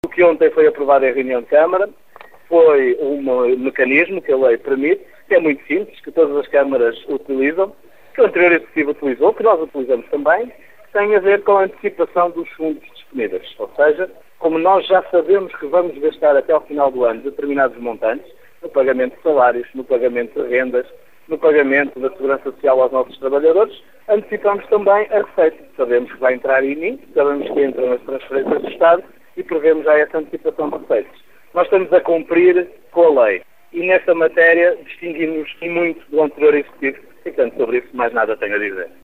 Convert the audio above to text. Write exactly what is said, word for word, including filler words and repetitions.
O que ontem foi aprovado em reunião de Câmara foi um mecanismo que a lei permite, que é muito simples, que todas as câmaras utilizam, que o anterior Executivo utilizou, que nós utilizamos também, que tem a ver com a antecipação dos fundos disponíveis. Ou seja, como nós já sabemos que vamos gastar até ao final do ano determinados montantes, no pagamento de salários, no pagamento de rendas, no pagamento da segurança social aos nossos trabalhadores, antecipamos também a receita. Sabemos que vai entrar em mim, sabemos que entram as transferências do Estado e prevemos já essa antecipação de receitas. Nós estamos a cumprir com a lei e nesta matéria distinguimos-nos muito do anterior Executivo e, portanto, sobre isso mais nada tenho a dizer.